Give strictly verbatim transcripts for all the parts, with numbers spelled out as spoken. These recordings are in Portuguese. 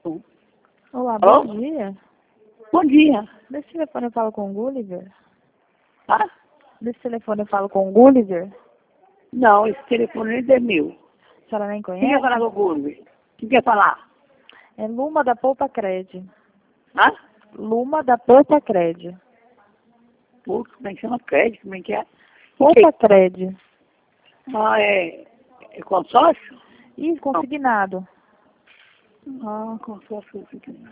Olá, Alô? bom dia. Bom dia. Desse telefone eu falo com o Gulliver? Ah? Desse telefone eu falo com o Gulliver? Não, esse telefone é meu. A senhora nem Quem conhece? quer falar com o Gurbe? Quem quer falar? É Luma da Poupa Cred. Ah? Luma da Poupa Cred. Pô, como é que chama? Crédito? Como é que é? Poupa Cred. Ah, é, é consórcio? Ih, consignado. Ah, consórcio.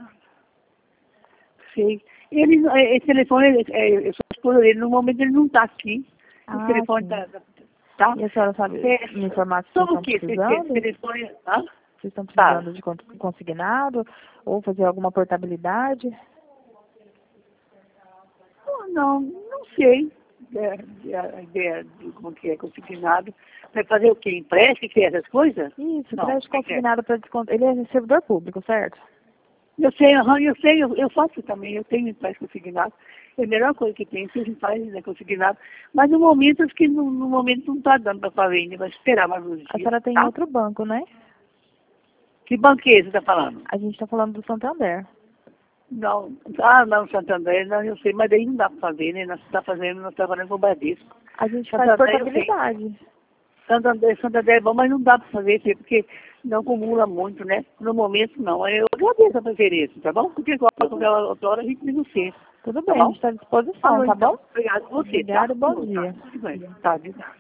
Sei. Ele, não- é, esse telefone, ele- é, eu sou esposa dele, no momento ele não está aqui. Esse Ah, telefone sim. está... Tá? E a senhora sabe É, me informar se vocês sobre o estão quê? Esse, esse precisando? telefone... Ah? Vocês estão Tá. precisando de con- consignado? Ou fazer alguma portabilidade? Ah, Não, não sei. É, é, a ideia de como que é consignado. Vai fazer o quê? Empréstimo, que é essas coisas? Isso, Não. crédito o que que é? consignado para desconto. Ele é servidor público, certo? Eu sei, aham, eu sei, eu, eu faço também, eu tenho empréstimo consignado. É a melhor coisa que tem, se a gente faz, né, consignado. Mas no momento, acho que no, no momento não está dando para fazer ainda, vai esperar mais uns A dias, senhora tem tá? outro banco, né? Que banco é esse que você está falando? A gente está falando do Santander. Não, ah, não, Santander, não, eu sei, mas daí não dá para fazer, né? Nós estamos fazendo, nós trabalhando com o Bradesco. A gente faz Santander, eu sei. portabilidade. Santander, Santander é bom, mas não dá para fazer, filho, porque não acumula muito, né? No momento, não. Eu agradeço a preferência, tá bom? Porque qualquer qualquer outra hora a gente negocia. Tudo Tá bem, a bom? gente está à disposição, Falou, tá então. bom? Obrigado a você, Obrigada, tá? bom dia. Tá, tudo bem. Tá, de nada.